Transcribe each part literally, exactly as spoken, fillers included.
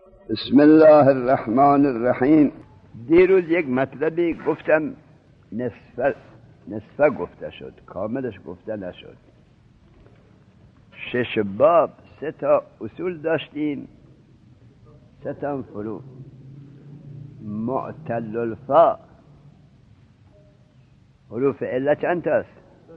بسم الله الرحمن الرحیم. دیروز یک مطلبی گفتم نصف نصفه گفته شد، کاملش گفته نشد. شش باب سه تا اصول داشتیم، سه تا فرو. معتل الفاء حروف عله چند تاست؟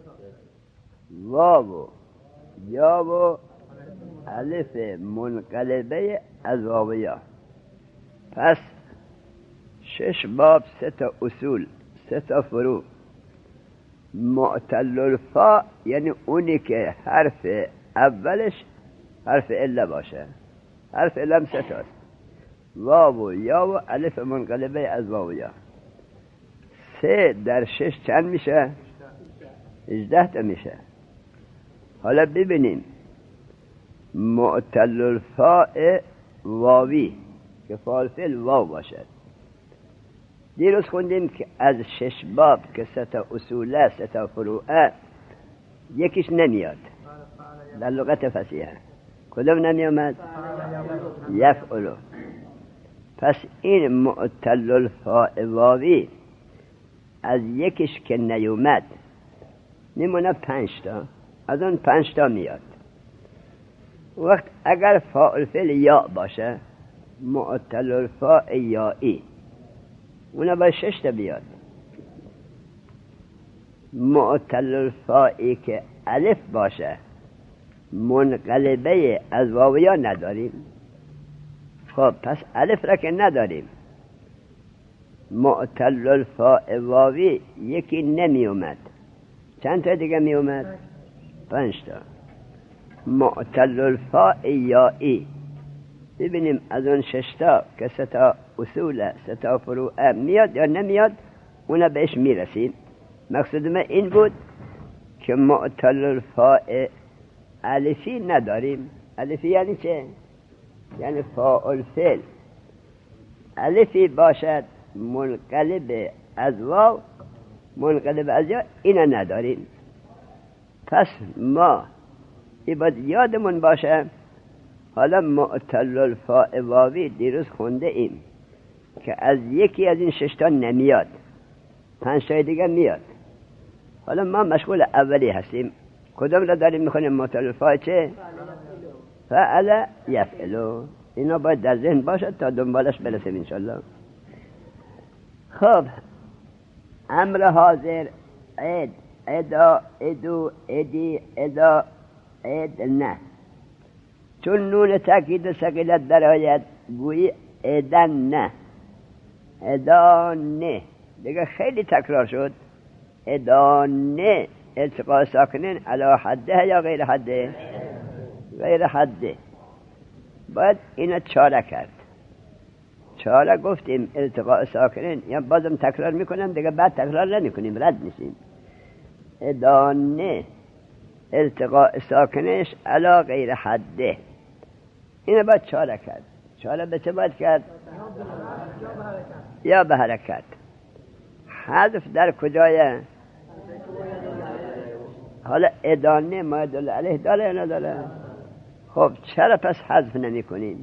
واو و یا و الف منقلبه از واویه. پس شش باب سه تا اصول، سه تا فرو. معتل الفاء یعنی اونی که حرف اولش حرف عله باشه. حرف عله هم سه تاست، واو و یا و الف منقلبه از واویه. سه در شش چند میشه؟ هجده تا میشه. حالا ببینیم معتل الفاء واوی که فاعل واو باشد. دیروز خوندیم که از شش باب که سه تا اصوله، سه تا فروعه، یکیش نمیاد در لغت فصیحه. کدوم نمیامد؟ یفعلو. پس این معتل الفاء واوی از یکیش که نیومد میمونه پنج تا، از اون پنج تا میاد. وقت اگر فاعل فعل یا باشه، معتل الفاء یایی، اون باید شش تا بیاد. معتل الفائی که الف باشه، منقلبه از واویا نداریم. خب پس الف را که نداریم، معتل الفاء واوی یکی نمی اومد. چند تا دیگه می اومد؟ پنج تا. معتل الفاء یایی، ببینیم از اون ششتا که سه تا اصول، سه تا فروع میاد یا نمیاد، اونا بهش میرسیم. مقصود من این بود که معتل الفاء الفی نداریم. الفی یعنی چه؟ یعنی فاعل فعل الفی باشد منقلب از واو، منقلب از یا، اینا نداریم. پس ما این باید یادمون باشه. حالا معتل الفاء واوی دیروز خونده ایم که از یکی از این ششتا نمیاد، پنج تای دیگه میاد. حالا ما مشغول اولی هستیم. کدوم را داریم میخونیم؟ معتل الفاء چه؟ فعل یفعلو. اینا باید در ذهن باشد تا دنبالش برسیم انشالله. خب امر حاضر عید، ادا، ادو، ادی، ادا، عید نه. چون نون تاکید و ثقیلت در آید گویی ادن نه، ادانه. دیگه خیلی تکرار شد. ادانه التقاء ساکنین علی حده یا غیر حده؟ غیر حده. باید اینو چاره کرد. چاره گفتیم التقاء ساکنین، یا بازم تکرار میکنم دیگه، بعد تکرار نمیکنیم، رد میشیم. ادانه التقاء ساکنش علی غیر حده، اینو باید چاره کرد. چاره به چه باید کرد؟ یا به حرکت. حذف در کجایه؟ حالا ادانه ما دل علیه داره یا نداره؟ خب چرا پس حذف نمی کنیم؟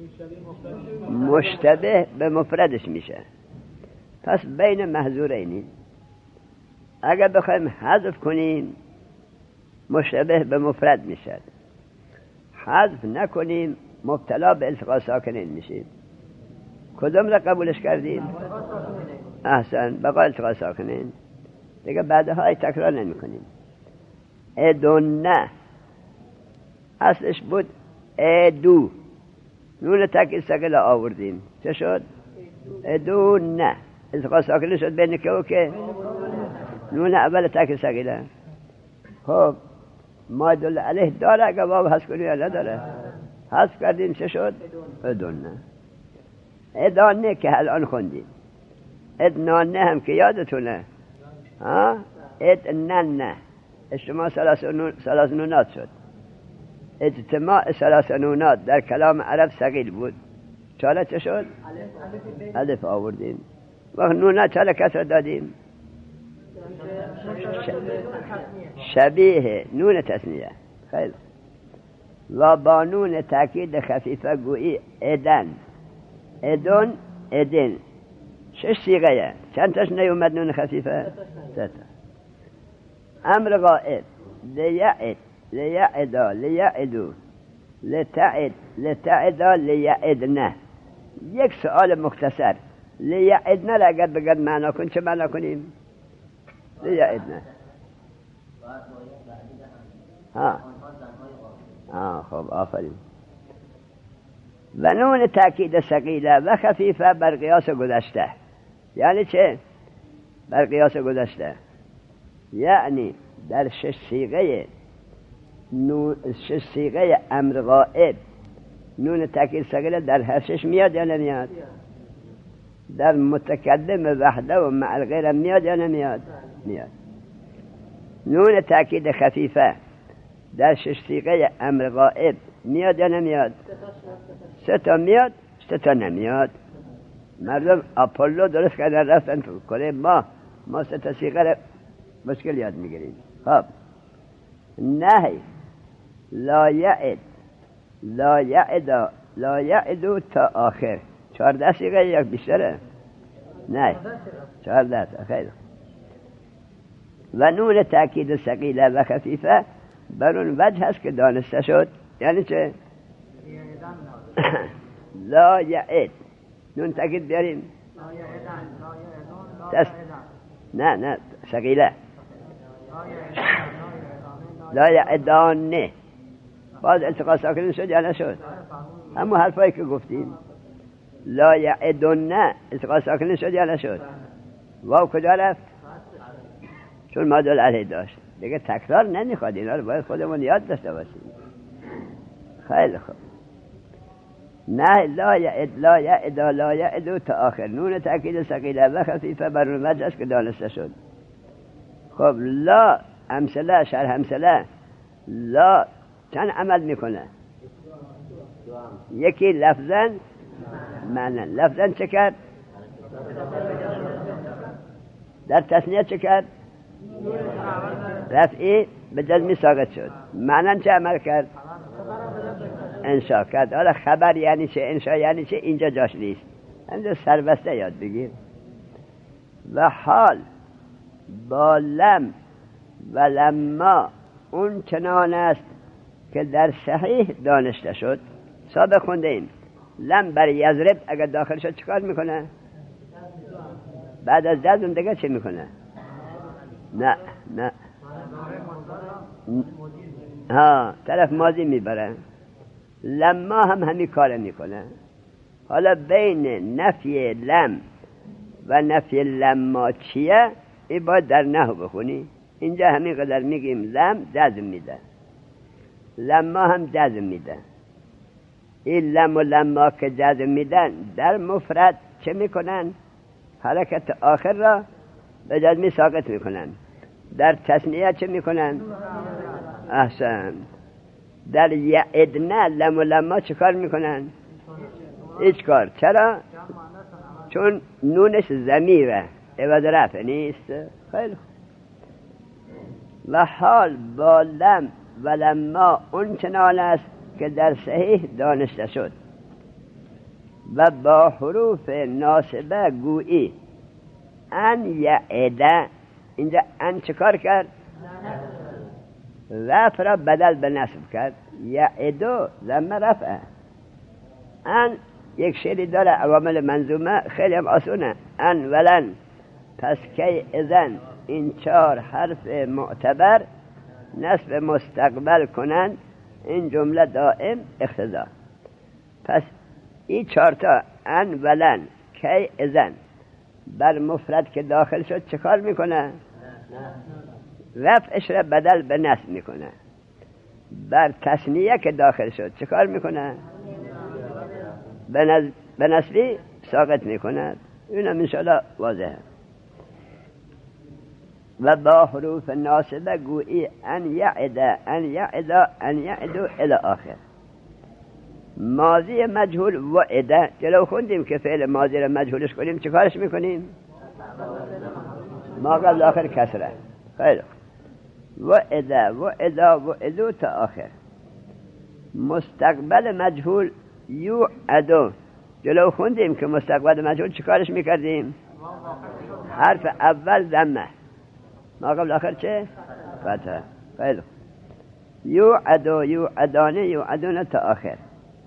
مشتبه به مفردش میشه. پس بین محذورینی اگر بخوایم حذف کنیم مشتبه به مفرد میشه. حذف نکنیم مبتلا به التقاء ساکنین میشیم. کدوم را قبولش کردیم؟ احسن، بقا التقاء ساکنین. دیگه بعدها تکرار نمی کنیم. ادونه اصلش بود ادو، نون تاکید ثقیل آوردیم، چه شد؟ ادونه. التقاء ساکنین شد بین که و که؟ نون اول تاکید ثقیله. خب ما دل علیه داره اگر واو حذف کنیم یا نداره؟ حذف کردیم، چه شد؟ ادونه. ادانه که الان خوندیم. ادنانه هم که یادتونه، ها؟ ادننه اجتماع ثلاث نونات شد. اجتماع ثلاث نونات در کلام عرب ثقیل بود. چاله چه شد؟ الف آوردیم. وقت نونات چاله کسر دادیم؟ شبیه نون تثنیه. خیلی و با نون تاکید خفیفه گویی ادن ادون ادین شش صیغه. چند تاش نیومد نون خفیفه؟ سه تا. امر غائب لیعد لیعدا لیعدو لتعد لتعدا لیعدنه. یک سؤال مختصر، لیعدنه را اگر بگرد معنا کن چه معنا کنیم؟ لیعدنه. ها آه خب آفرین. و نون تأکید ثقیله و خفیفه بر قیاس گذشته. یعنی چه؟ بر قیاس گذشته یعنی در شش صیغه نون شش صیغه امر غائب نون تأکید ثقیله در هر شش میاد یا نمیاد؟ در متکلم وحده و مع الغیر میاد یا نمیاد؟ میاد. نون تأکید خفیفه در شش صیغه امر غائب میاد یا نمیاد؟ سه تا میاد، سه تا نمیاد. مردم آپولو درست کردن رفتن تو کره ما ما سه تا صیغه مشکل یاد میگیریم. خب نهی لا یعد لا یعدا لا یعدو تا آخر چهارده صیغه یک بیشتره؟ نه چهارده تا. خیلی. و نون تأکید ثقیله و خفیفه بر اون وجه هست که دانسته شد. یعنی چه؟ لا یعد نون تأکید بیاریم. تست... نه نه ثقیله. لا یعدان نه باز التقاء ساکنین شد یا نشد؟ همون حرفایی که گفتیم. لا یعدن نه التقاء ساکنین شد یا نشد؟ واو کجا رفت؟ چون مادل علیه داشت دیگه تکرار نمیخواد. اینا رو باید خودمون یاد داشته باشیم. خیلی خوب. نه لا یعد لا یعد لا یعدو تا آخر نون تأکید ثقیله و خفیفه بر اون وجه است که دانسته شد. خب لا امثله شرح امثله لا چند عمل میکنه؟ یکی لفظاً معنی. لفظاً چه کرد؟ در تثنیه چه کرد؟ رفعی به جزمی ساقط شد. معنی چه عمل کرد؟ انشا کرد. حالا خبر یعنی چه؟ انشا یعنی چه؟ اینجا جاش نیست. همینجا سربسته یاد بگیر. و حال با لم و لما اون چنان است که در صحیح دانسته شد. سابق خونده ایم لم بر یضرب اگر داخل شد چکار میکنه؟ بعد از جزم دیگه چه میکنه؟ نه نه ها طرف ماضی میبره. لما هم همین کار میکنه. حالا بین نفی لم و نفی لما چیه؟ این باید در نحو بخونی. اینجا همین قدر میگیم لم جزم میده، لما هم جزم میده. این لم و لما که جزم میدن در مفرد چه میکنن؟ حرکت آخر را به جزمی ساقط میکنن. در تثنیه چه میکنن؟ احسن. در یعدنه لم و لما چه کار میکنن؟ هیچ کار. چرا؟ چون نونش ضمیره عوض رفع نیست. خیلی و حال با لم و لما اون چنان است که در صحیح دانسته شد. و با حروف ناسبه گویی ان یعده. اینجا ان چه کار کرد؟ رفع را بدل به نصب کرد. یعدو لما رفع. ان یک شعری داره عوامل منظومه خیلی هم آسونه. ان ولن پس کی اذن این چهار حرف معتبر نصب مستقبل کنند. این جمله دائم اقتضا. پس این چهارتا ان ولن کی اذن بر مفرد که داخل شد چه کار میکنه؟ رفعش را بدل به نصب میکنه. بر تثنیه که داخل شد چه کار میکنه؟ به نصبی ساقط میکنه. اینم انشاءالله واضحه. و با حروف ناسبه گویی ان یعده ان یعدا ان یعدو الی آخر. ماضی مجهول وعده جلو خوندیم که فعل ماضی را مجهولش کنیم چه کارش میکنیم؟ ما قبل آخر کسره. خیلی وعده وعدا وعدو تا آخر. مستقبل مجهول یوعدو جلو خوندیم که مستقبل مجهول چیکارش میکردیم؟ حرف اول ضمه، ما قبل آخر چه؟ فتحه. خیلی یوعدو یوعدانه یوعدونه تا آخر.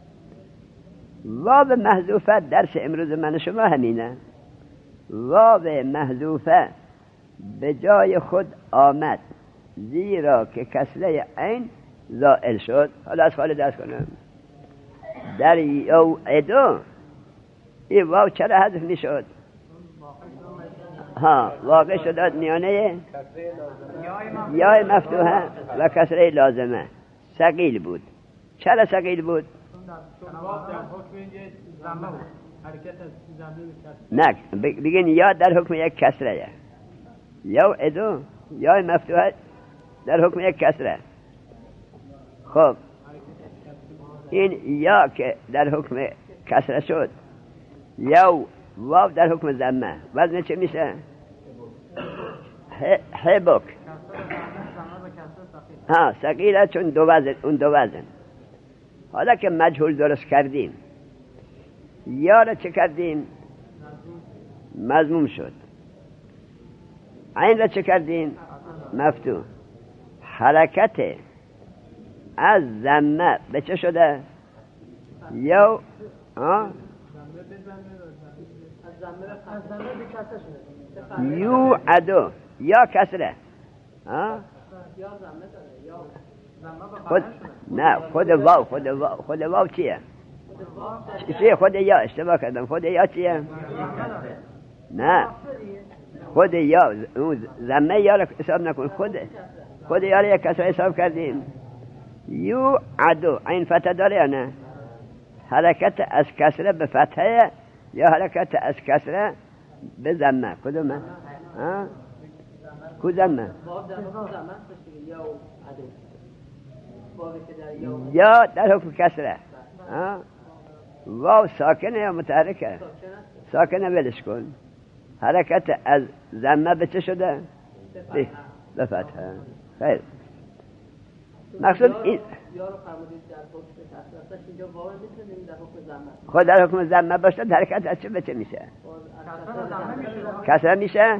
واو محذوفه درس امروز من شما همینه. واو محذوفه به جای خود آمد زیرا که کسره عین زائل شد. حالا از خالی درس کنم. در یوعدو این واو چرا حذف می شد؟ ها واقع شد میانه یای مفتوحه و کسره لازمه. ثقیل بود. چرا ثقیل بود؟ نه بگین یا در حکم یک کسره، یا ادو یا مفتوحه در حکم یک کسره. خب این یا که در حکم کسره شد، یا واو در حکم ضمه، وزن چه میشه؟ حبک. ها ثقیله چون دو وزن، اون دو وزن. حالا که مجهول درست کردیم یا را چه کردیم؟ مضموم شد. عین را چه کردیم؟ مفتوح. حرکت از ضمه به چه شده؟ یا ها یو عدو یا کسره. ها خود نه خود واو خود واو خود واو چیه؟ چیه خود یا؟ اشتباه کردم. خود یا چیه؟ نه خود یا ضمه یا را حساب نکن. خود خود یا را یک کسره حساب کردیم. یو عدو این فتح داره یا نه؟ حرکت از کسره به فتحه یا حرکت از کسره به ضمه؟ کدومه؟ ها کدومه؟ یا در حکم کسره. ها واو ساکنه یا متحرکه؟ ساکنه ولش کن. حرکت از ضمه به چه شده؟ به فتحه. خیلی مقصود این خود در حکم ضمه باشه حرکت از چه به چه میشه؟ کسره میشه.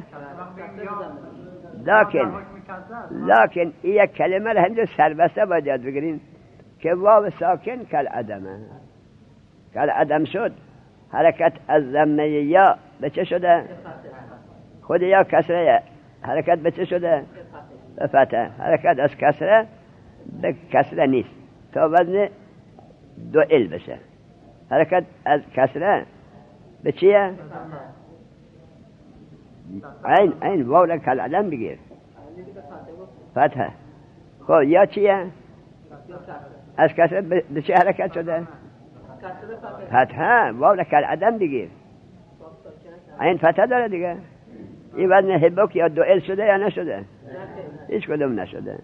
لکن لکن این یک کلمه را همینجور سربسته باید یاد بگیریم که واو ساکن کل عدمه. کل عدم شد. حرکت از ضمه یا به چه شده؟ خود یا کسره. حرکت به چه شده؟ به فتحه. حرکت از کسره به کسره نیست تا وزن دو ال بشه. حرکت از کسره به چیه؟ این این واو را کل عدم بگیر. فتحه. خب یا چیه؟ از کسره به چه حرکت شده؟ فتحه. واو را کل عدم بگیر. این فتحه داره دیگه. این وزن حبک یا دو ال شده یا نشده؟ هیچ کدوم نشده.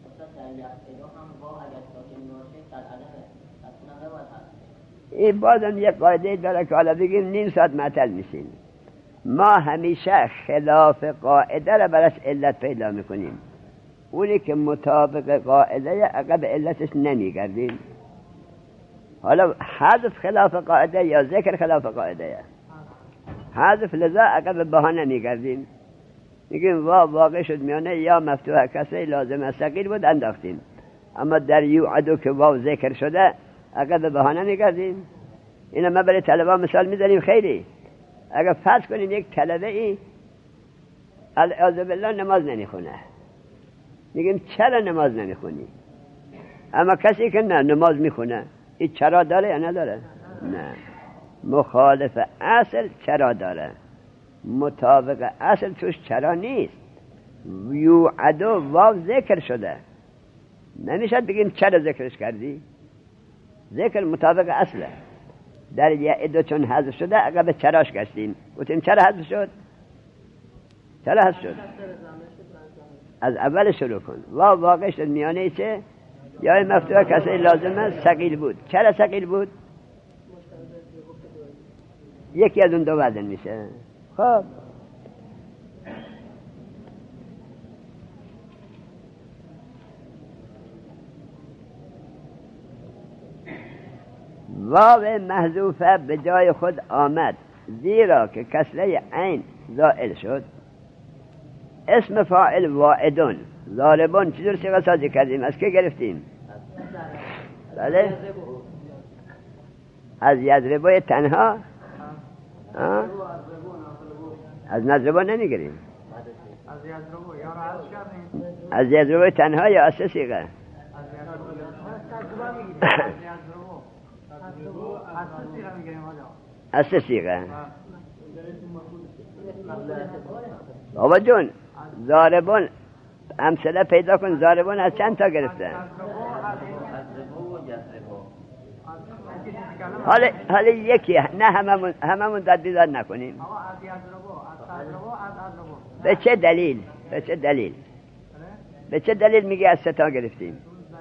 این بازم یک قاعده داره که حالا بگیم نیم ساعت معطل میشین. ما همیشه خلاف قاعده را براش علت پیدا میکنیم. اونی که مطابق قاعده عقب علتش نمیگردیم. حالا حذف خلاف قاعده یا ذکر خلاف قاعده. حذف لذا عقب بهانه نمیگردیم. میگیم وا واقع شد میانه یا مفتوحه کسره لازمه ثقیل بود انداختیم. اما در یوعدو که واو ذکر شده عقب بهانه نگردیم. اینا ما برای طلبه مثال میزنیم. خیلی اگر فرض کنیم یک طلبه ای اعوذ بالله نماز نمیخونه، میگیم چرا نماز نمیخونی؟ اما کسی که نه نماز میخونه این چرا داره یا نداره؟ نه. مخالف اصل چرا داره، مطابق اصل توش چرا نیست. یوعدو واو ذکر شده، نمیشد بگیم چرا ذکرش کردی؟ ذکر مطابق اصله. در یعدو چون حذف شده عقب چراش گشتیم، گفتیم چرا حذف شد؟ چرا حذف شد؟ از اول شروع کن. واو واقع شد میانه چه؟ یا مفتوحه کسره لازمه ثقیل بود. چرا ثقیل بود؟ یکی از اون دو وزن میشه. خب واو محذوفه به جای خود آمد زیرا که کسره عین زائل شد. اسم فاعل واعدون ضاربون چجور صیغه سازی کردیم؟ از که گرفتیم؟ بله از یضربو تنها. آه؟ از نضربو نمیگیریم. از یضربو یا را عرض کردیم. از یضربو تنها یا از سه صیغه؟ از از سه صیغه. بابا جون ضاربون امثله پیدا کن. ضاربون از چند تا گرفته؟ حالا حالا یکی نه هممون هممون داد نکنیم. به چه دلیل؟ به چه دلیل؟ به چه دلیل میگی از سه تا گرفتیم؟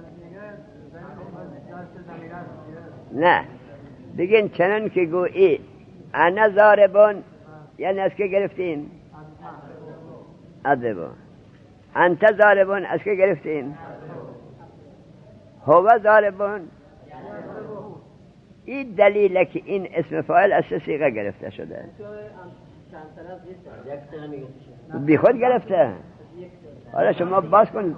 نه بگین چنان که گویی انا ضاربون یعنی از که گرفتیم؟ اضربو. انت ضاربون از که گرفتیم؟ هو ضاربون. این دلیله که این اسم فاعل از سه صیغه گرفته شده. بی خود گرفته. حالا شما باز کن.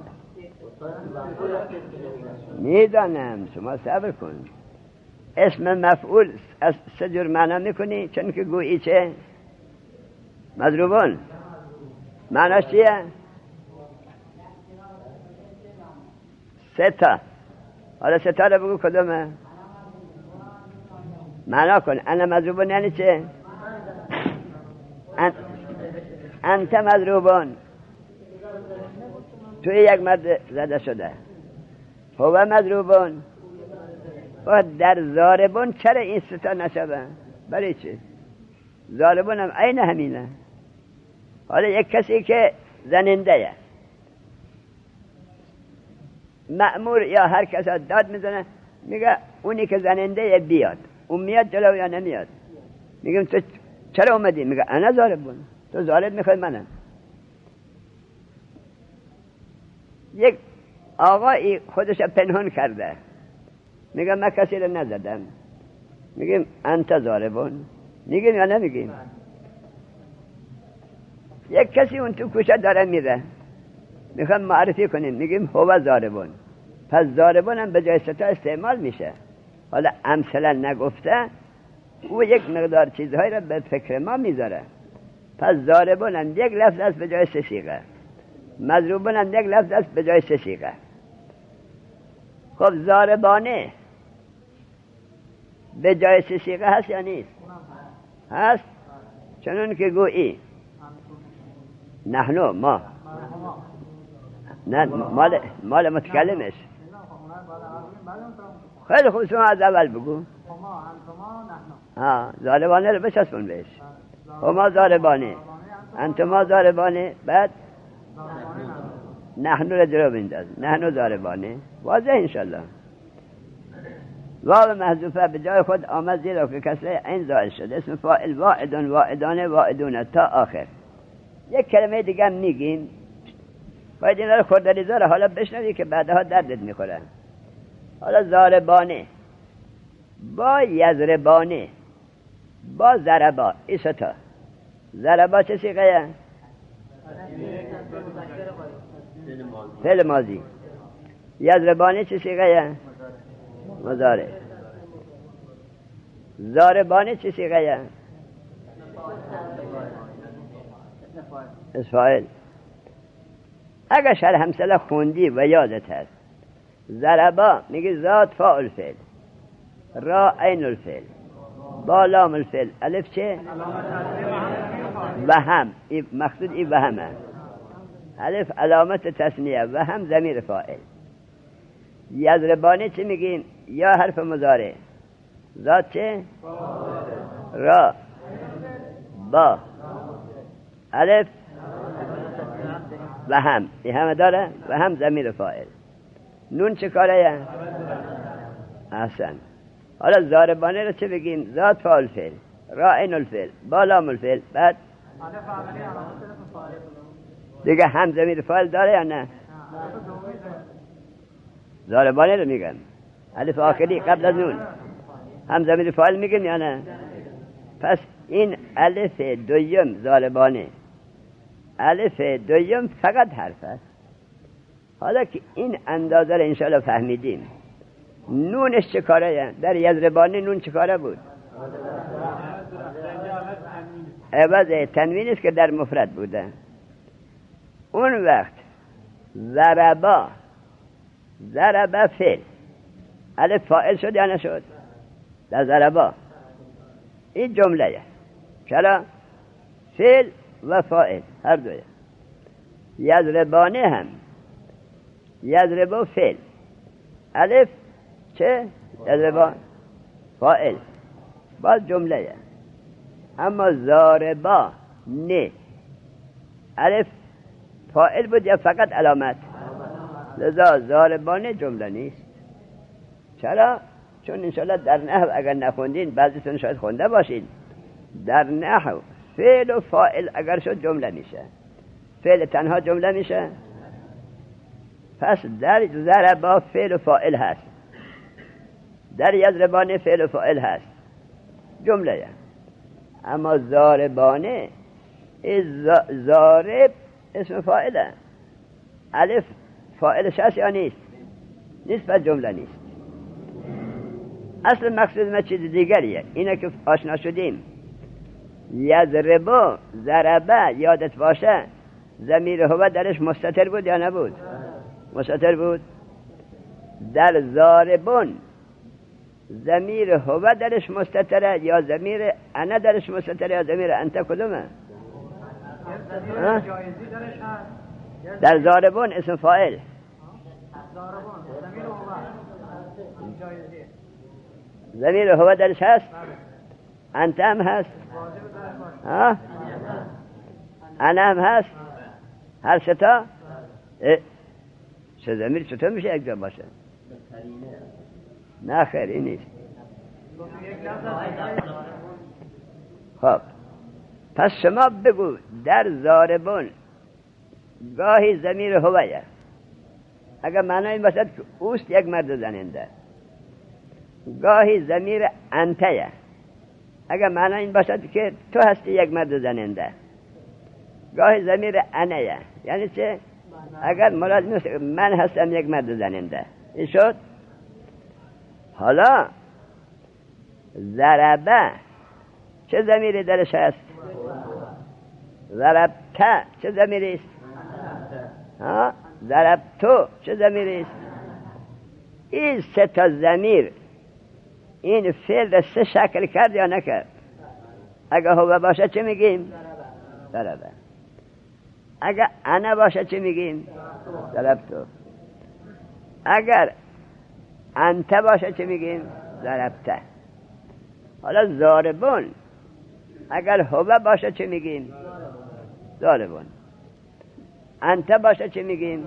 میدانم شما صبر کن. اسم مفعول از سه جور معنا میکنی چون که گویی چه؟ مضروبون. معناش چیه؟ سه تا. حالا سه تا رو بگو کدومه؟ معنا کن. انا مضروبون یعنی چه؟ ان... انت مضروبون توی یک مرد زده شده. هو مضروبون. و در ضاربون چرا این سه تا نشده؟ برای چه؟ ضاربون هم عین همینه. حالا یک کسی که زننده مأمور یا هر کس داد میزنه میگه اونی که زننده بیاد، اون میاد جلو یا نمیاد؟ میگم تو چرا اومدی؟ میگه انا ضاربون. تو ضارب میخوای منم. یک آقایی خودش پنهان کرده میگه من کسی رو نزدم. میگیم انت ضاربون. میگیم یا نمیگیم؟ یک کسی اون تو کوچه داره میره میخوام معرفی کنیم میگیم هو ضاربون. پس ضاربون هم به جای ستا استعمال میشه. حالا امثلا نگفته او یک مقدار چیزهایی رو به فکر ما میذاره. پس ضاربون هم یک لفظ است به جای سه صیغه. مضروبون هم یک لفظ است به جای سه صیغه. خب ضاربانه به جای سه صیغه هست یا نیست؟ هست. چنون که گویی نحنو ما نه مال مال متکلمش. خیلی خوب شما از اول بگو. ها ضاربانه رو بچسبون بهش. هما ضاربانه انتما ضاربانه بعد نحنو رو جلو بنداز. نحنو ضاربانه. واضح انشالله. واو محذوفه به جای خود آمد زیرا که کسره عین زائل شد. اسم فاعل واعدون واعدانه واعدونه تا آخر. یک کلمه دیگه میگیم باید این رو خوردنی داره. حالا بشنوی که بعدها دردت میخوره. حالا ضاربانه با یضربانه با ضربا این ستا. ضربا چه صیغه؟ فعل ماضی. یضربانه چه صیغه؟ مضارع. ضاربانه چه صیغه؟ اسم فاعل. اگر شرح همسله خوندی و یادت هست ضربا میگه ذات فاعل فعل، را عین الفعل، با لام الفعل، الف چه؟ و هم. مقصود این و همه. الف علامت تثنیه و هم ضمیر فاعل. یضربانه چه میگیم؟ یا حرف مضارع. ذات چه؟ را با الف و هم. این همه داره و هم ضمیر فاعل. نون چه کاره؟ احسن. حالا ضاربانه رو چه بگیم؟ ذات فاعل فعل، را عین الفعل، با لام الفعل، بعد دیگه هم ضمیر فاعل داره یا نه؟ ضاربانه رو میگم الف آخری قبل از نون. هم ضمیر فاعل میگیم یا نه؟ پس این الف دویم ضاربانه، الف دویم فقط حرف است. حالا که این اندازه رو انشاءالله فهمیدیم، نونش چه کاره؟ در یضربانه نون چه کاره بود؟ عوض تنوین است که در مفرد بوده. اون وقت ضربا، ضربا فعل، الف فاعل شد یا نشد؟ در ضربا این جمله چرا؟ فعل و فاعل هر دویه. یضربانه هم یضربا فعل، الف چه؟ یضربا فاعل، باز جمله. اما ضاربا نه، الف فاعل بود یا فقط علامت؟ لذا ضاربانه جمله نیست. چرا؟ چون انشاءالله در نحو اگر نخوندین، بعضیتون شاید خونده باشین، در نحو فعل و فاعل اگر شد جمله میشه، فعل تنها جمله میشه. پس در ضربا فعل و فاعل هست، در یضربانه فعل و فاعل هست، جمله. اما ضاربانه ضارب اسم فاعله، الف فاعلش هست یا نیست؟ نیست، پس جمله نیست. اصل مقصود ما چیز دیگریه، اینه که آشنا شدیم. یضربا ضربه یادت باشه ضمیر هو درش مستتر بود یا نبود؟ مستتر بود. در ضاربون ضمیر هو درش مستتره یا ضمیر انا درش مستتره یا ضمیر انت؟ کدومه؟ در ضاربون اسم فاعل، ضمیر هو درش هست، انت هم هست، ها؟ انا هم هست، هر ستا. چه ضمیر چطور میشه یک جا باشه؟ نه خیر این نیست. خب پس شما بگو در ضاربون گاهی ضمیر هویه، اگر معنی این باشد که اوست یک مرد زننده، گاهی ضمیر انتیه، اگر معنی این باشد که تو هستی یک مرد زننده، گاهی ضمیر انیه، یعنی چه؟ اگر مراد نیست من هستم یک مرد زننده. این شد. حالا ضربه چه ضمیری درش هست؟ ضربته چه ضمیری است؟ ها؟ ضربتو چه ضمیری است؟ این سه تا ضمیر این فعل را سه شکل کرد یا نکرد؟ اگه هو باشه چه میگیم؟ ضربه. اگر انا باشه چه میگیم؟ ضربتو. اگر انت باشه چه میگیم؟ ضربته. حالا ضاربون اگر هو باشه چه میگیم؟ ضاربون. انت باشه چه میگیم؟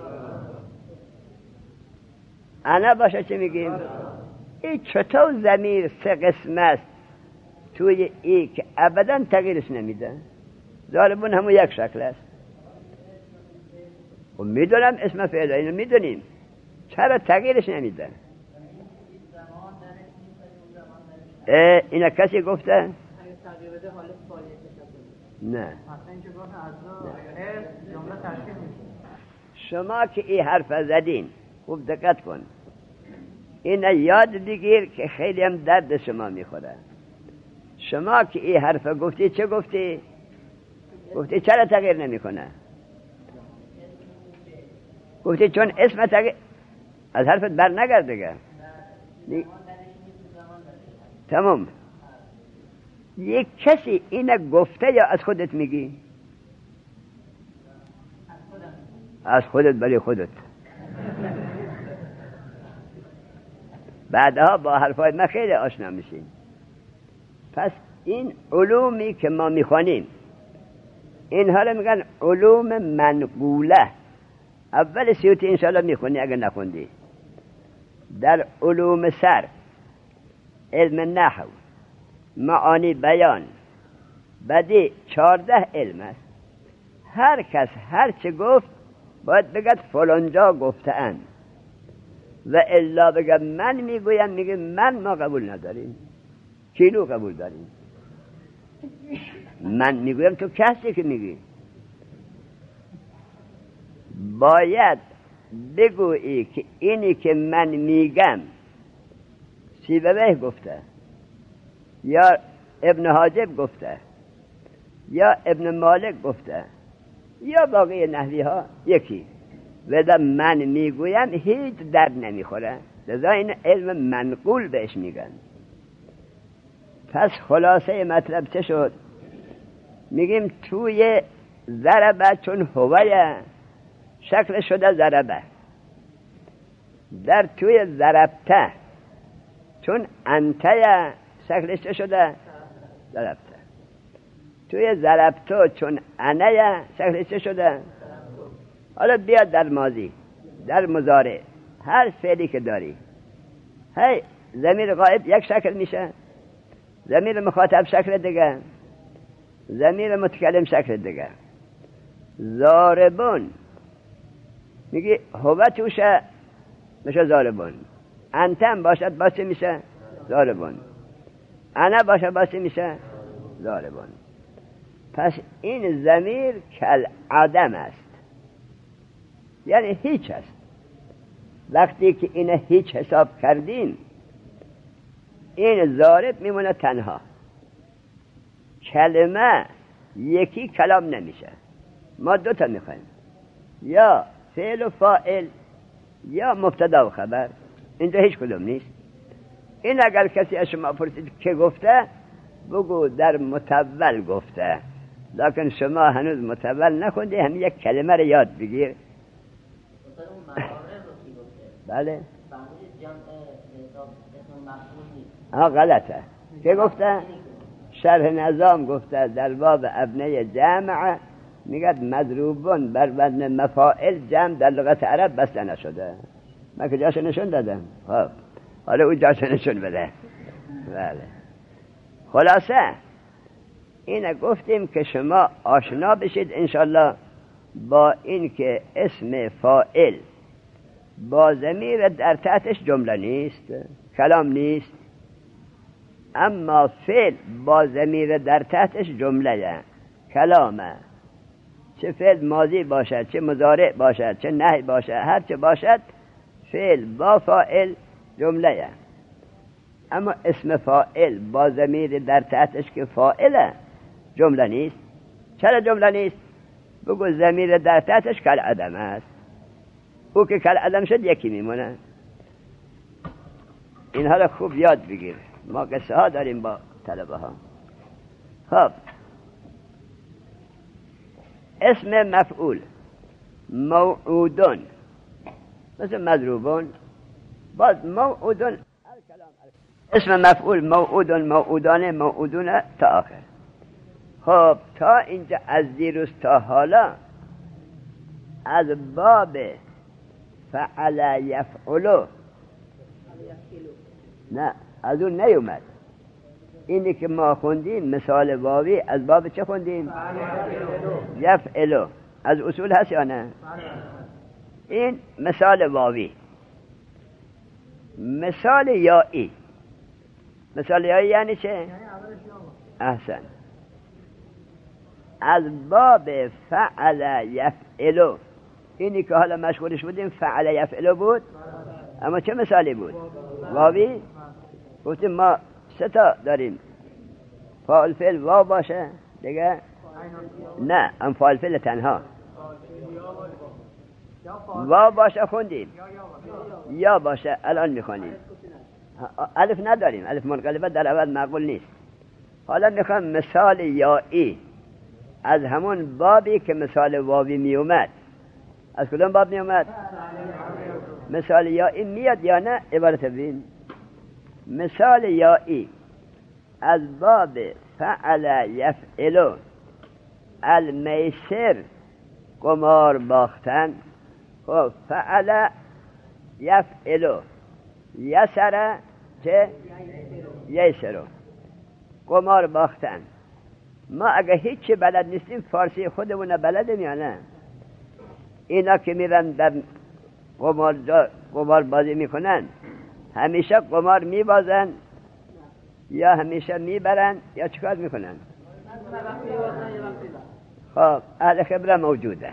انا باشه چه میگیم؟ این چطور ضمیر سه قسم است توی ای که ابدا تغییرش نمیده؟ ضاربون همون یک شکل است. و میدونم اسم فعل، اینو میدونیم، چرا تغییرش نمیده؟ اینا کسی گفته؟ نه. شما که این حرف زدین خوب دقت کن، اینا یاد بگیر که خیلی هم درد شما میخوره. شما که این حرف گفتی چه گفتی؟ گفتی چرا تغییر نمیکنه؟ گفتی چون اسم تغییر از حرفت بر نگرد دیگه. تمام. یک کسی اینه گفته یا از خودت میگی؟ از خودت برای خودت. بعدها با حرفای من خیلی آشنا میشین. پس این علومی که ما میخوانیم اینها رو میگن علوم منقوله. اول سیوتی انشاءالله میخونی اگر نخوندی. در علوم صرف، علم نحو، معانی بیان، بدی چارده علم است. هر کس هر چه گفت باید بگد فلانجا گفته‌اند و الا بگد من میگویم، میگه من ما قبول نداریم. کیلو قبول داریم. من میگویم تو کسی که میگی باید بگویی که اینی که من میگم سیبویه گفته یا ابن حاجب گفته یا ابن مالک گفته یا باقی نحوی ها یکی و من میگویم هیچ درد نمیخوره، لذا این علم منقول بهش میگن. پس خلاصه مطلب چه شد؟ میگیم توی ضربه چون هویه شکل شده ضربه، در توی ضربته چون انته شکلش چه شده؟ ضربته. توی ضربتو چون انه شکلش چه شده؟ حالا بیاد در ماضی، در مضارع، هر فعلی که داری هی ضمیر غائب یک شکل میشه، ضمیر مخاطب شکل دیگه، ضمیر متکلم شکل دیگه. ضاربون میگی هو توشه میشه ضاربون، انتم باشد باشه میشه ضاربون، انا باشه باشه میشه ضاربون. پس این ضمیر کل عدم است، یعنی هیچ است. وقتی که این هیچ حساب کردین این ضارب میمونه تنها، کلمه یکی کلام نمیشه. ما دوتا میخوایم، یا فعل و فاعل یا مبتدا و خبر، اینجا هیچ کدوم نیست. این اگر کسی از شما پرسید که گفته بگو در متول گفته، لکن شما هنوز متول نخوندی، همین یک کلمه رو یاد بگیر. بله ها غلطه. که گفته؟ شرح نظام گفته در باب ابنه جمع میگد مضروبون بر وزن مفاعل جمع در لغت عرب بسته نشده. من که جاشو نشون دادم، خب حالا او جاشو نشون بده. بله خلاصه اینه گفتیم که شما آشنا بشید انشالله با این که اسم فاعل با ضمیر در تحتش جمله نیست، کلام نیست، اما فعل با ضمیر در تحتش جمله کلامه. چه فعل ماضی باشد، چه مضارع باشد، چه نهی باشد، هر چه باشد فعل با فاعل جمله. اما اسم فاعل با ضمیر در تحتش که فاعله جمله نیست. چرا جمله نیست؟ بگو ضمیر در تحتش کل عدم است، او که کل عدم شد یکی میمونه. این حالا خوب یاد بگیر، ما قصه ها داریم با طلبه ها. خب اسم مفعول موعودون مثل مضروبون، باز موعودون اسم مفعول موعودون موعودانه موعودون تا آخر. خب تا اینجا از دیروز تا حالا از باب فعل یفعلو نه از اون نیومد. اینی که ما خوندیم مثال واوی از باب چه خوندیم؟ یفعلو. از اصول هست یا نه؟ این مثال واوی. مثال یائی، مثال یائی یعنی چه؟ احسن. از باب فعل یفعلو، اینی که حالا مشغولش بودیم فعل یفعلو بود، اما چه مثالی بود؟ واوی. گفتیم ما سه تا داریم، فاعل فعل واو باشه دیگه، نه ام فاعل فعل تنها واو باشه خوندیم، یا باشه الان میخونیم. الف نداریم، الف منقلبه در اول معقول نیست. حالا میخوام مثال یائی از همون بابی که مثال واوی میومد. از کدوم باب میومد؟ مثال یائی میاد یا نه؟ عبارت بین مثال یائی از باب فعل یفعلو المیسر قمار باختن. خب فعل یفعلو یسر چه؟ یسرو قمار باختن. ما اگه هیچی بلد نیستیم فارسی خودمون بلدیم یا نه؟ اینا که میرن در قمار, قمار بازی میکنن همیشه قمار میبازن یا همیشه میبرن یا چیکار میکنن؟ خب اهل خبره موجوده.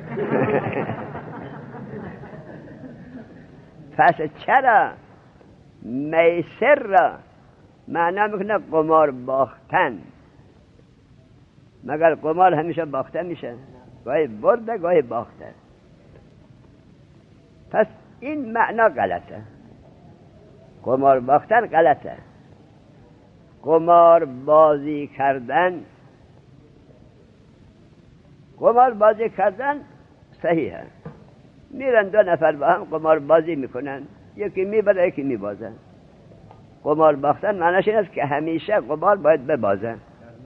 پس چرا میسر را معنا میکنه قمار باختن؟ مگر قمار همیشه باخته میشه؟ گاهی برده گاهی باخته. پس این معنا غلطه. قمار باختن غلطه. قمار بازی کردن قمار بازی کردن صحیحه. میرن دو نفر با هم قمار بازی میکنن، یکی میبره یکی میبازه. قمار باختن معنیش این است که همیشه قمار باید ببازه. هم...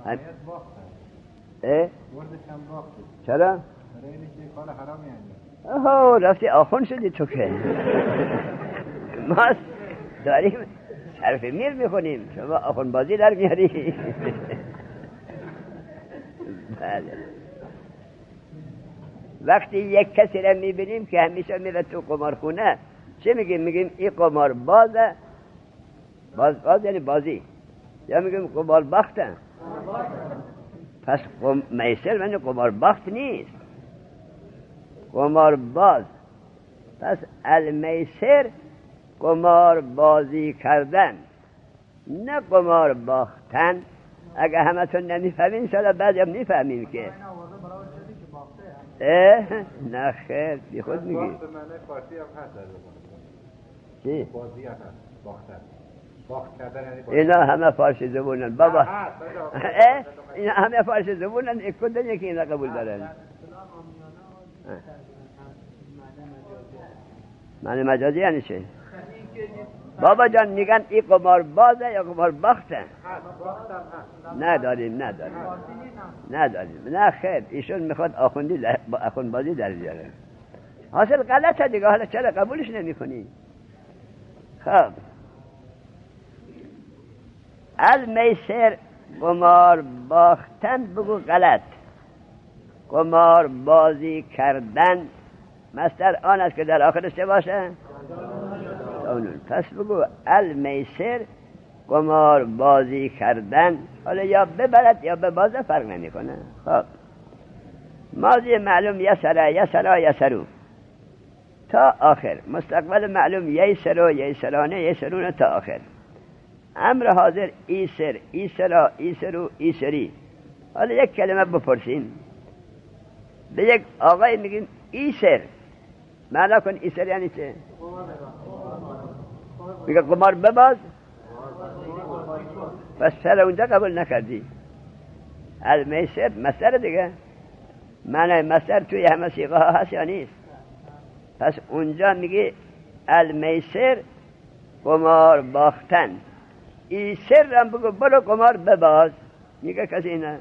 اه؟ چرا؟ آها رفتی آخون شدی تو که. ما داریم صرف میر میخونیم، شما آخون بازی در میاری. بله. وقتی یک کسی را میبینیم که همیشه میره تو قمارخونه، چه میگیم؟ میگیم این قمار بازه. باز باز یعنی بازی، یا میگیم قمار باخته. پس قم... میسر من قمار باخت نیست، قمار باز. پس المیسر قمار بازی کردن، نه قمار باختن. اگه همه تون نمیفهمین شاید بعد هم میفهمین که اه نه خیر بی خود میگی. باخت به معنی فارسی هم هست از چی؟ بازی هم هست. باختن باخت کردن یعنی بازی. اینا همه فارسی زبونن بابا. اه اینا همه فارسی زبونن. یک کدن یکی اینا قبول دارن. معنی مجازی یعنی چه؟ بابا جان میگن این قمار بازه یا قمار باخته؟ نداریم نداریم نداریم نه خیر. ایشون میخواد آخوندی با آخوند بازی در بیاره. حاصل غلطه دیگه. حالا چرا قبولش نمی کنی؟ خب المیسر قمار باختن بگو غلط. قمار بازی کردن مصدر آن است که در آخرش چه باشه؟ اونون. پس بگو المیسر قمار بازی کردن. حالا یا ببرد یا ببازه فرق نمی کنه. خب ماضی معلوم یسره یسرا یسرو تا آخر. مستقبل معلوم یسرو یسرانه یسرونه تا آخر. امر حاضر ایسر ایسرا ایسرو ایسری. حالا یک کلمه بپرسین. به یک آقای میگیم ایسر، معنا کن ایسر یعنی چه؟ میگه قمار بباز. پس سر اونجا قبول نکردی. المیسر مصدر دیگه. معنی مصدر توی همه صیغه ها هست یا نیست؟ پس اونجا میگه المیسر قمار باختن. ایسر هم بگو برو قمار بباز. میگه کسی اینه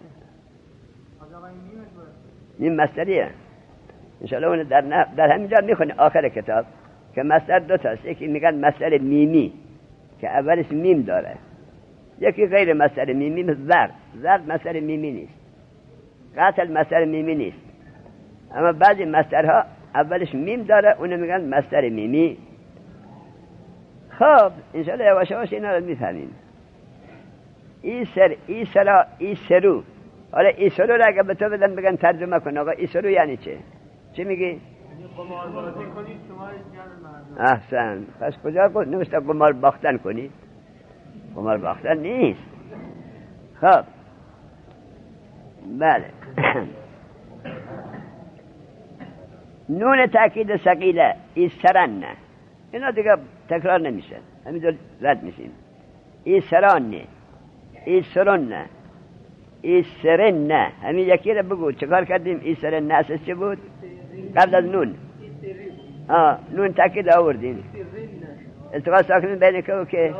این مصدریه. انشاءالله اون در, در همینجا میخونی آخر کتاب که مصدر دو تاست. یکی میگن مصدر میمی که اولش میم داره، یکی غیر مصدر میمی مثل زرد. زرد مصدر میمی نیست، قتل مصدر میمی نیست. اما بعضی مصدرها اولش میم داره، اونو میگن مصدر میمی. خب انشاءالله یواش یواش اینا رو میفهمیم. ایسر ایسرا ایسرو. حالا ایسرو رو اگه به تو بدن بگن ترجمه کن آقا ایسرو یعنی چه؟ چی میگی؟ قمار بازی کنید شما مردم. احسن. پس کجا گفت نوشته قمار باختن کنید؟ قمار باختن نیست. خب بله. نون تاکید ثقیله ایسرن، اینا دیگه تکرار نمیشه، همینطور رد میشیم. ایسران ایسرن ایسرن. همین یکی رو بگو چکار کردیم؟ ایسرن اساس چه بود؟ قبل از نون آه نون تاکید آوردیم. التقاء ساکنین بین که و که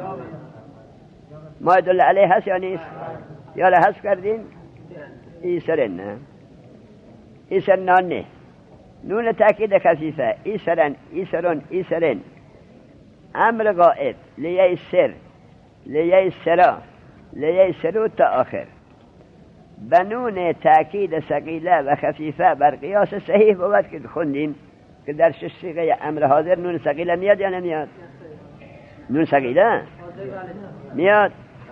ما يدل علیه هست یا نیست؟ یا لحظ کردیم؟ ایسرن ایسرنانه. نون تاکید خفیفه. ایسرن ایسرن ایسرن. امر غائب لیسر لیسرا لیسرو تا آخر. بنون تاکید ثقیله و خفیفه بر قیاس صحیح بود که خوندیم که در شش صیغه امر حاضر نون ثقیله میاد یا نمیاد؟ نون ثقیله میاد.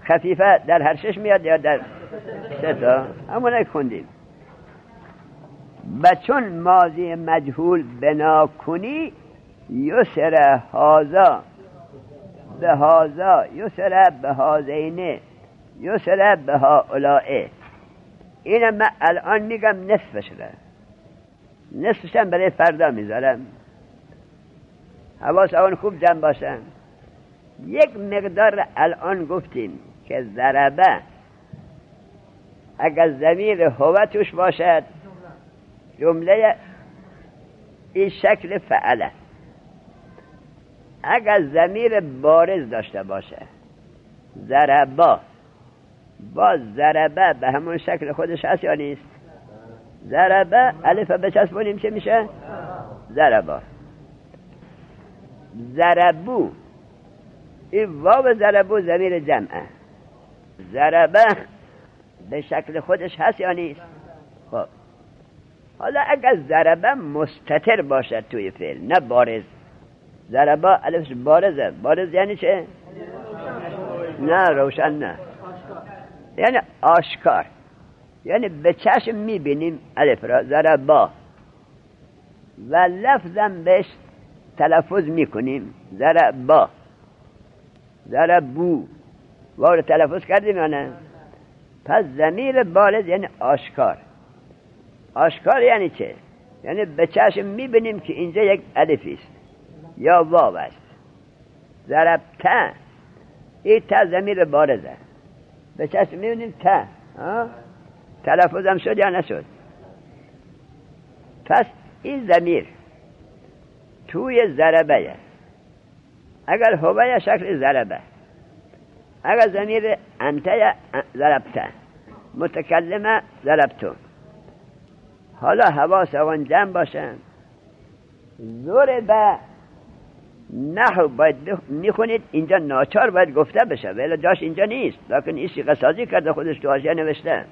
خفیفه در هر شش میاد یا در سه تا؟ همونه خوندیم. و چون ماضی مجهول بنا کنی یسر هازا به هازا یسر به هازینه یسر به هاولائه. اینم من الان میگم نصفش را، نصفشم برای فردا میذارم. حواس آن خوب جمع باشن. یک مقدار الان گفتیم که ضربه اگر ضمیر هو توش باشد جمله این شکل فعله، اگر ضمیر بارز داشته باشه ضربا با ضربه به همون شکل خودش هست یا نیست؟ ضربه الف بچسبونیم چه میشه؟ ضربا. ضربو این واو ضربو ضمیر جمعه، ضربه به شکل خودش هست یا نیست؟ خب حالا اگر ضربه مستتر باشد توی فعل نه بارز، ضربه الفش بارزه، بارز یعنی چه؟ نه روشن نه، یعنی آشکار، یعنی به چشم میبینیم الف را ضربا و لفظم بهش تلفظ میکنیم ضربا ضربو واو رو تلفظ کردیم یا نه؟ پس ضمیر بارز یعنی آشکار. آشکار یعنی چه؟ یعنی به چشم میبینیم که اینجا یک الفی است یا واو است. ضربته این تا ضمیر بارزه، به چشم میبینیم تا. تلفظ هم شد یا نشد؟ پس این ضمیر توی ضربه، اگر هوه شکل ضربه، اگر ضمیر انت ضربته، متکلمه ضربتو. حالا حواس آن جمع باشن. ضربه نحو باید میخونید، اینجا ناچار باید گفته بشه ولی جاش اینجا نیست، لیکن این سیغه سازی کرده خودش تو حاشیه نوشته.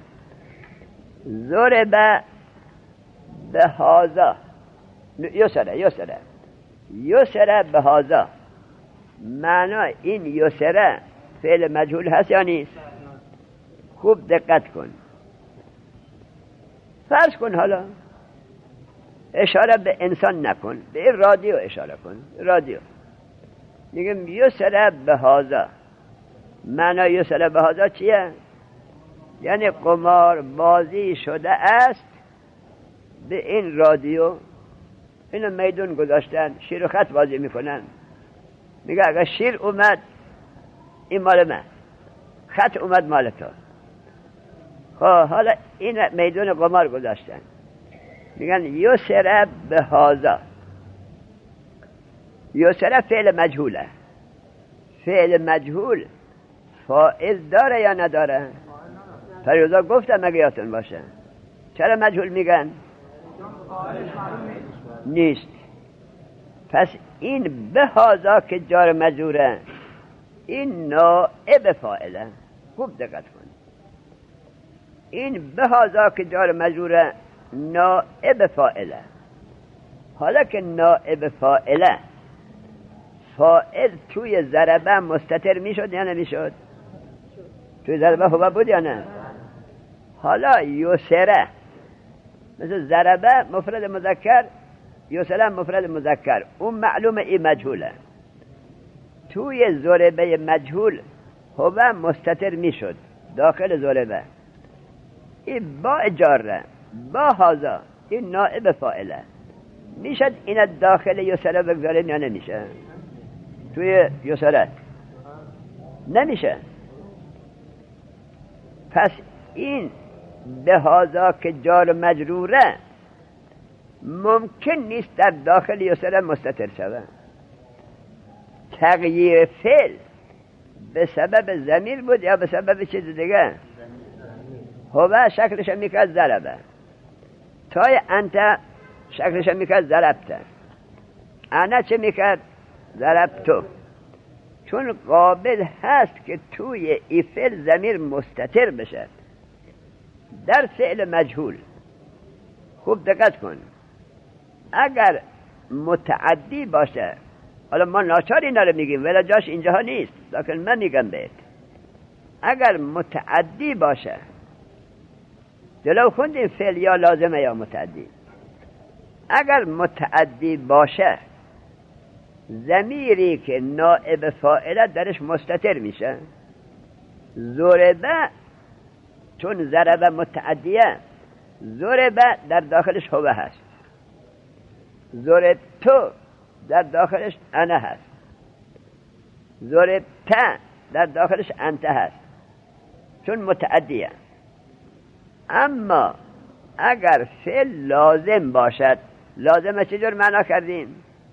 ضربه به هازا یسره یسره یسره به هازا. معنی این یسره فعل مجهول هست یا نیست؟ خوب دقت کن. فرض کن حالا اشاره به انسان نکن، به این رادیو اشاره کن. رادیو میگم یسره به هازا. معنی یسره به هازا چیه؟ یعنی قمار بازی شده است به این رادیو. اینو میدون گذاشتن، شیر و خط بازی میکنن. میگه اگر شیر اومد این مال من، خط اومد مال تو. خب حالا این میدون قمار گذاشتن، میگن یسره به هازا. یسره فعل مجهوله. فعل مجهول فاعل داره یا نداره؟ فریضا گفتم اگه یادتون باشه. چرا مجهول میگن؟ نیست. پس این به هازا که جار مجروره، این نائب فاعله. خوب دقت کن. این به هازا که جار مجروره نائب فاعله. حالا که نائب فاعله، فاعل توی ضربه مستتر میشد یا نمیشد؟ توی ضربه هو بود یا نه؟ حالا یسره مثل ضربه مفرد مذکر، یسره مفرد مذکر، اون معلومه این مجهوله. توی ضربه مجهول هو مستتر میشد داخل ضربه. این با جاره با هازا، این نائب فاعله. میشد این داخل یسره بگذاریم یا نمیشه؟ توی یسره نمیشه. پس این به هازا که جار مجروره ممکن نیست در داخل یسره مستتر شود. تغییر فعل به سبب ضمیر بود یا به سبب چیز دیگه؟ هو شکلش میکرد ضربه، تای انت شکلش میکرد ضربته، انا چه میکرد؟ ضربتو. چون قابل هست که توی ای فعل ضمیر مستتر بشه در فعل مجهول. خوب دقت کن. اگر متعدی باشه، حالا ما ناچار اینا رو میگیم ولی جاش اینجاها نیست، لیکن من میگم بهت اگر متعدی باشه، جلو خوندیم فعل یا لازمه یا متعدی، اگر متعدی باشه ضمیری که نائب فاعل درش مستتر میشه. ضربه چون ضربه متعدیه، ضربه در داخلش هو هست، ضربتو در داخلش انا هست، ضربته در داخلش انت هست چون متعدیه. اما اگر فعل لازم باشد، لازمه چجور معنا کردیم؟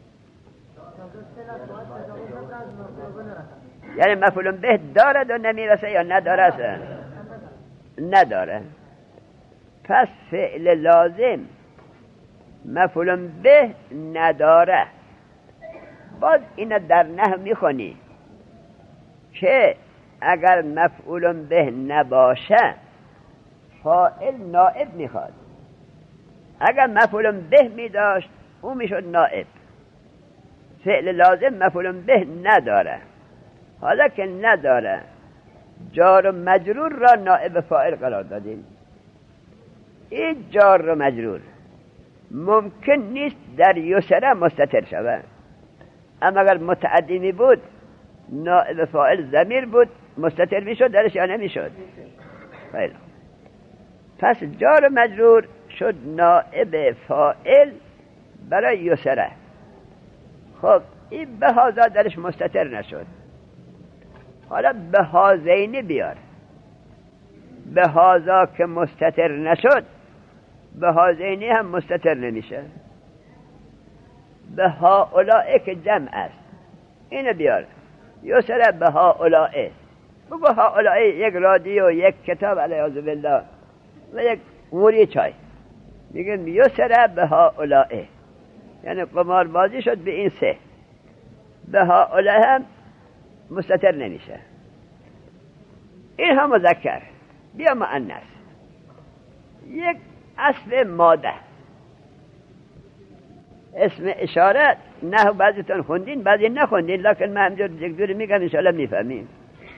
یعنی مفعول به دارد و نمیرسه یا نداره؟ نداره. پس فعل لازم مفعول به نداره. باز این در نحو میخونی که اگر مفعول به نباشه فاعل نائب میخواد. اگر مفعول به میداشت اون میشد نائب. فعل لازم مفعول به نداره. حالا که نداره جار و مجرور را نائب فاعل قرار دادیم. این جار و مجرور ممکن نیست در یسره مستتر شود، اما اگر متعدی می بود نائب فاعل ضمیر بود، مستتر می شد درش یا نمی شد؟ خیلی. پس جار و مجرور شد نائب فاعل برای یسره. خب این به هازا درش مستتر نشد. حالا به هازینی بیار. به هازا که مستتر نشد به هازینی هم مستتر نمیشه. به هاولائی که جمع است اینو بیار. یسره به هاولائی. بگو هاولائی یک رادیو، یک کتاب علیه بالله و یک موری چای. میگم یسره به هاولائی، یعنی قمار بازی شد به این سه. به هاولائی هم مستتر نمیشه. این هم مذکر. بیا مؤنث. یک اسم ماده، اسم اشاره. نه بعضیتون خوندین بعضی نخوندین، لکن من همجور یک جوری میگم انشاءالله میفهمین.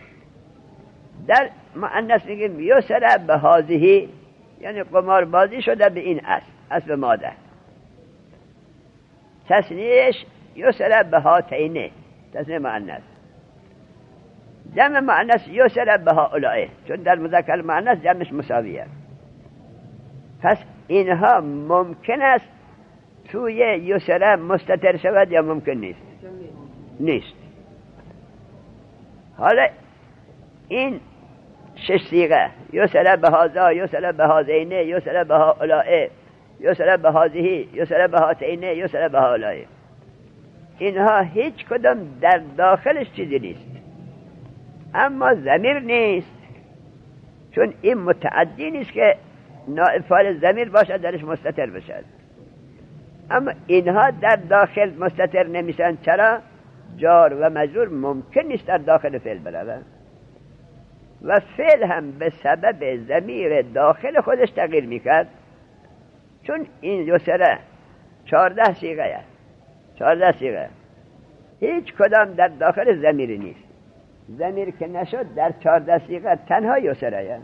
در مؤنث میگیم یسره به هذه، یعنی قمار بازی شده به این اسم، اسم ماده. تثنیهش یسره به هاتین، تثنیه مؤنث. جمع مؤنث یسره به هؤلاء، چون در مذکر مؤنث جمعش مساویه. پس اینها ممکن است توی یسره مستتر شود یا ممکن نیست؟ نیست. حالا این شش صیغه، یسره به هذا، یسره به هذین، یسره به هؤلاء، یسره به هذه، یسره به هاتین، یسره به هؤلاء، اینها هیچ کدام در داخلش چیزی نیست. اما ضمیر نیست، چون این متعدی نیست که نائب فاعل ضمیر باشد درش مستتر بشد. اما اینها در داخل مستتر نمیشن. چرا؟ جار و مجرور ممکن نیست در داخل فعل برود و فعل هم به سبب ضمیر داخل خودش تغییر میکرد. چون این یسره چهارده صیغه است، چهارده صیغه، هیچ کدام در داخل ضمیری نیست. ضمیر که نشد در چهارده صیغه تنها یسره است.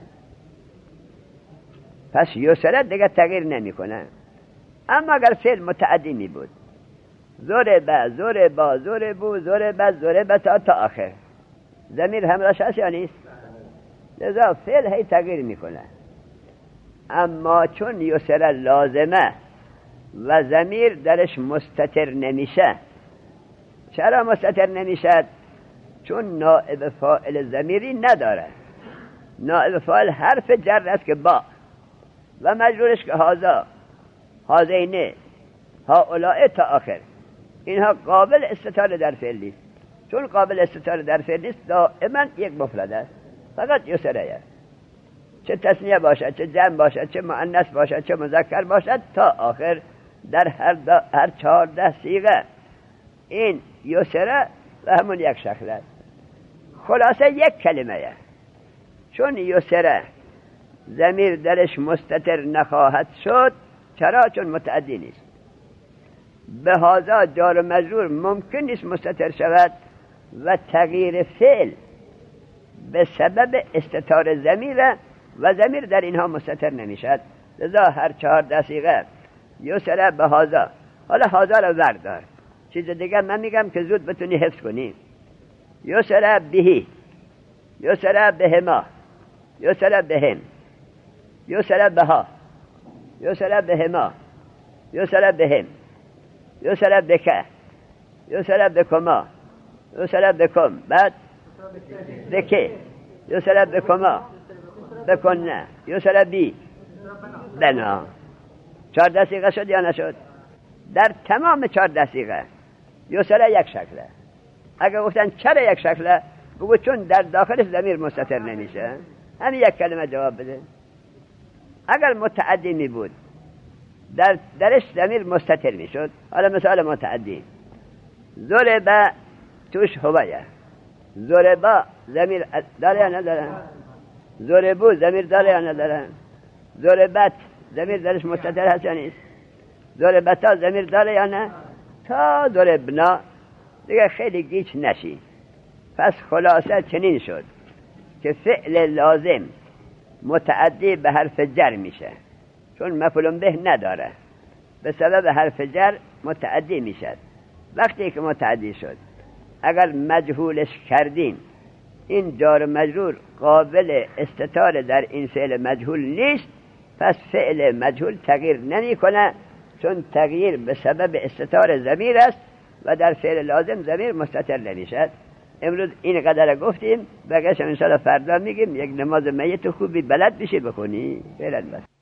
پس یسره دیگه تغییر نمیکنه. اما اگر فعل متعدی می بود، ضرب، ضربا، ضربو، ضرب، ضربتا تا آخر، ضمیر همراهش هست یا نیست؟ لذا فعل هی تغییر میکنه. اما چون یسره لازمه و ضمیر درش مستتر نمیشه. چرا مستتر نمیشه؟ چون نائب فاعل ضمیری نداره. نائب فاعل حرف جر است که با، و مجرورش که هازا، هازینه، هؤلاء تا آخر. اینها قابل استتاره در فعل نیست. چون قابل استتاره در فعل نیست دائما یک مفرد است، فقط یسره است. چه تثنیه باشد، چه جمع باشد، چه مؤنث باشد، چه مذکر باشد تا آخر، در هر, هر چهارده صیغه این یسره و همون یک شکل است. خلاصه یک کلمه است. چون یسره ضمیر درش مستتر نخواهد شد. چرا؟ چون متعدی نیست. به هذا جار و مجرور ممکن نیست مستتر شود و تغییر فعل به سبب استتار ضمیر و ضمیر در اینها مستتر نمیشد. لذا هر چهار دقیقه یسر به هذا. حالا هذا رو بردار، چیز دیگه من میگم که زود بتونی حفظ کنی. یسر بهی، یسر بهما، یسر بهم، یسر بها، یسر بهما، یسر بهم، یسر بکه، یسر بکما، یسر بکم، بعد بکه، یسر بکما، بکنه، یسر بی، بنا. چهار دقیقه شد یا نشد؟ در تمام چهار دقیقه یسر یک شکله. اگر گفتن چرا یک شکله، بگو چون در داخلش ضمیر مستتر نمیشه. همین یک کلمه جواب بده. اگر متعدی می بود در درش ضمیر مستتر میشد. حالا مثال متعدی، ضرب توش هوایه، ضربا ضمیر داره یا نداره؟ ضربو ضمیر داره یا نداره؟ ضربت ضمیر درش مستتر هست یا نیست؟ ضربتا ضمیر داره یا نه؟ تا ضربنا دیگه خیلی گیج نشی. پس خلاصه چنین شد که فعل لازم متعدی به حرف جر میشه، چون مفعول به نداره، به سبب حرف جر متعدی میشد. وقتی که متعدی شد اگر مجهولش کردین، این جار مجرور قابل استتار در این فعل مجهول نیست، پس فعل مجهول تغییر نمی کنه، چون تغییر به سبب استتار ضمیر است و در فعل لازم ضمیر مستتر نمیشد. امروز این قدر گفتیم، بقیه‌اش ان شاء الله فردا میگیم. یک نماز میت خوبی بلد بشی بخونی. فعلا بس.